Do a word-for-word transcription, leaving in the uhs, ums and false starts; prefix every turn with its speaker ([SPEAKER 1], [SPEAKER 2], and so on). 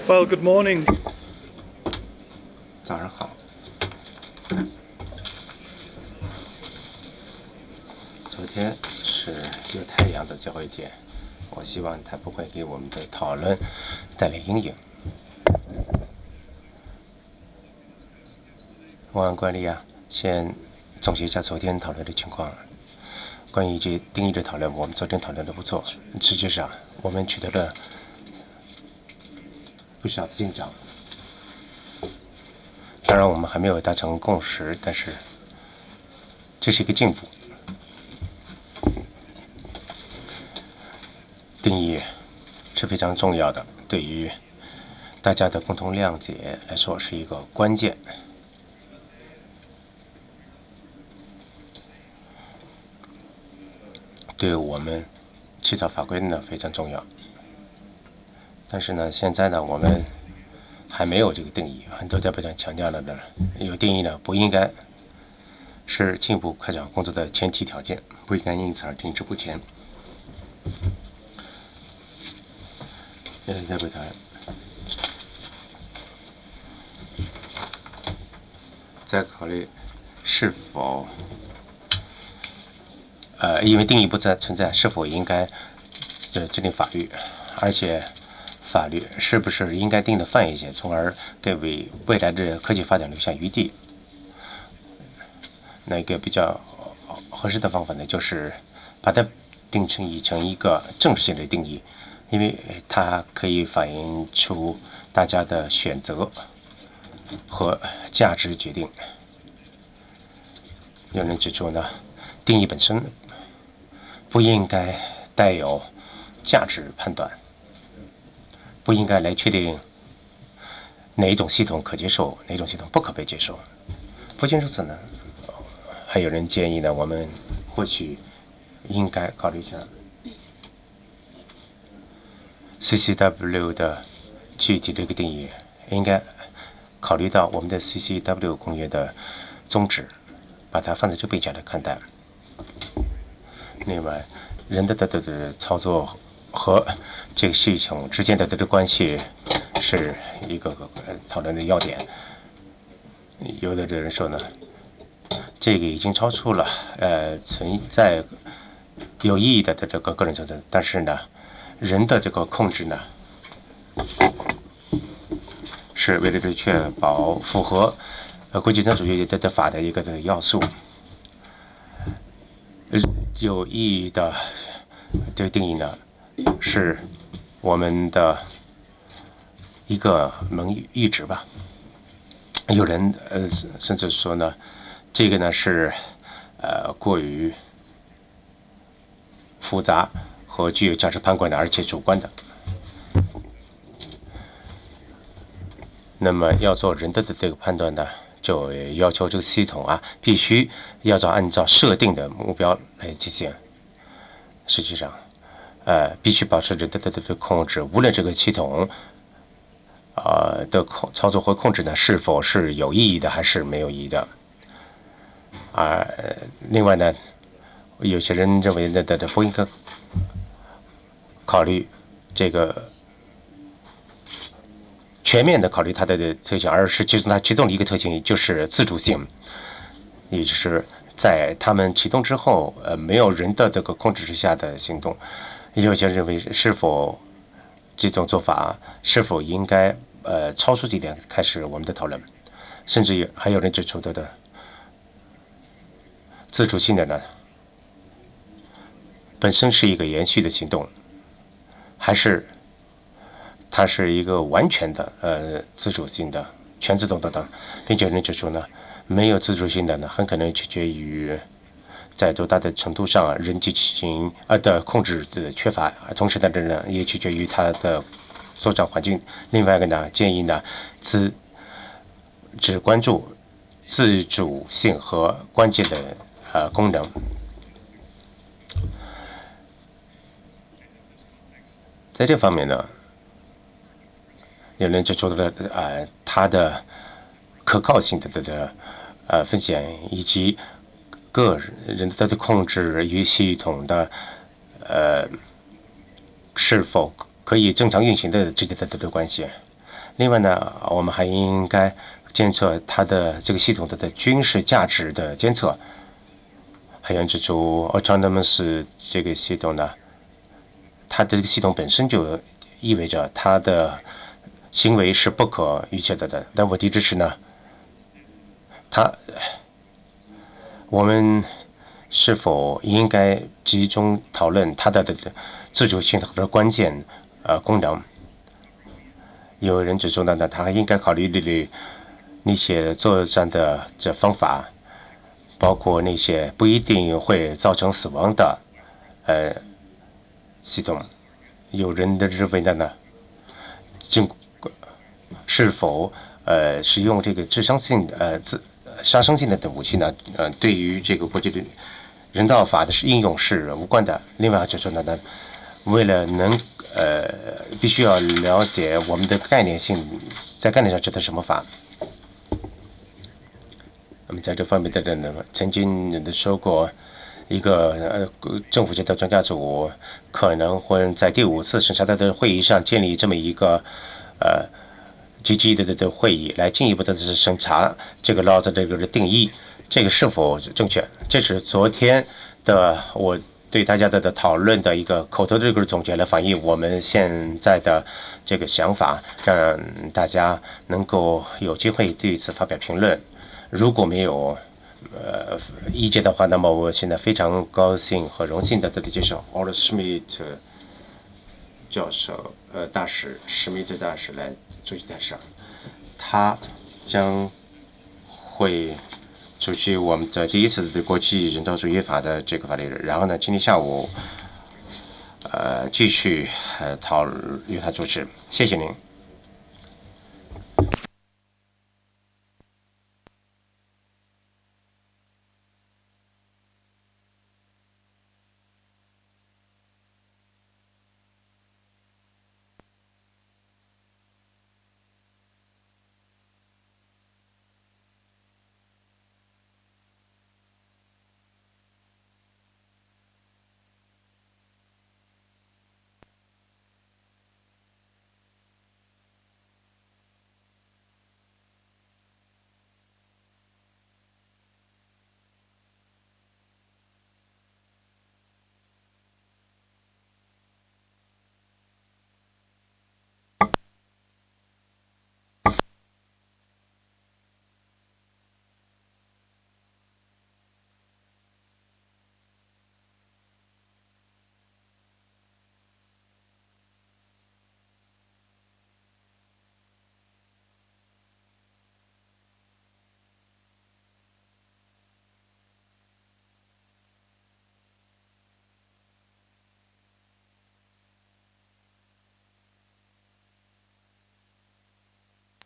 [SPEAKER 1] Well, good morning.
[SPEAKER 2] 早上好。昨天是有太阳的最后一天，我希望它不会给我们的讨论带来阴影。我按惯例啊，先总结一下昨天讨论的情况。关于这定义的讨论，我们昨天讨论的不错，实际上我们取得了不少的进展。当然，我们还没有达成共识，但是这是一个进步。定义是非常重要的，对于大家的共同谅解来说是一个关键。对我们起草法规呢非常重要。但是呢，现在呢我们还没有这个定义，很多代表团强调了呢，有定义呢不应该是进一步开展工作的前提条件，不应该因此而停滞不前。有的代表团在考虑是否呃，因为定义不再存在，是否应该这制定法律，而且法律是不是应该定的泛一些，从而给为未来的科技发展留下余地。那一个比较合适的方法呢，就是把它定成以成一个正式性的定义，因为它可以反映出大家的选择和价值决定。有人指出呢，定义本身不应该带有价值判断，不应该来确定哪一种系统可接受，哪种系统不可被接受。不仅如此呢，还有人建议呢，我们或许应该考虑一下 C C W 的具体这个定义，应该考虑到我们的 C C W 公约的宗旨，把它放在这个背景来看待。另外，人的的的的操作和这个系统之间的的关系是一个个讨论的要点。有的人说呢，这个已经超出了呃存在有意义的这个个人存在，但是呢，人的这个控制呢，是为了这确保符合呃国际资产主义的的法的一个的要素。有意义的这个定义呢，是我们的一个盟意志吧。有人呃甚至说呢，这个呢是呃过于复杂和具有价值判断的，而且主观的。那么要做人的的这个判断呢，就要求这个系统啊，必须要照按照设定的目标来进行。实际上，呃，必须保持人的的的控制，无论这个系统呃的控操作和控制呢，是否是有意义的还是没有意义的。而、呃、另外呢，有些人认为的的的不应该考虑这个全面的考虑它的特性，而是其中它其中的一个特性就是自主性，也就是在他们启动之后，呃，没有人的这个控制之下的行动。有些人认为是否这种做法是否应该呃超出这点开始我们的讨论，甚至还有人指出的的自主性的呢，本身是一个延续的行动，还是它是一个完全的呃自主性的全自动等等，并且有人指出呢，没有自主性的呢，很可能取决于在多大的程度上人机器人呃的控制的缺乏，同时呢，呢也取决于它的作战环境。另外一个呢，建议呢，只只关注自主性和关键的呃功能。在这方面呢，有人指出了呃它的可靠性的的呃风险，以及个人的控制与系统的呃是否可以正常运行的之间的这个关系。 另外呢，我们还应该监测它的这个系统的的军事价值的监测。还有这种 autonomous 这个系统呢，它的这个系统本身就意味着它的行为是不可预测的的。但问题之是呢，它我们是否应该集中讨论它的的自主性的关键呃功能？有人指出呢，他还应该考虑的那些作战的这方法，包括那些不一定会造成死亡的呃系统。有人的认为的呢，尽是否呃使用这个智商性呃自杀伤性的的武器呢？呃，对于这个国际的人道法的应用是无关的。另外就是说呢，为了能呃必须要了解我们的概念性，在概念上指的什么法。那么在这方面的人呢，曾经说过，一个呃政府间的专家组可能会在第五次审查的会议上建立这么一个呃 G G 的的会议，来进一步的审查这个 law 的这个定义，这个是否正确？这是昨天的我对大家的的讨论的一个口头的这个总结来反映我们现在的这个想法，让大家能够有机会对此发表评论。如果没有呃意见的话，那么我现在非常高兴和荣幸的得以介绍 Ola Schmidt 教授，呃，大使史密特大使来出席台上，他将会出席我们在第一次的国际人道主义法的这个法律日。然后呢，今天下午呃继续呃讨由他主持，谢谢您。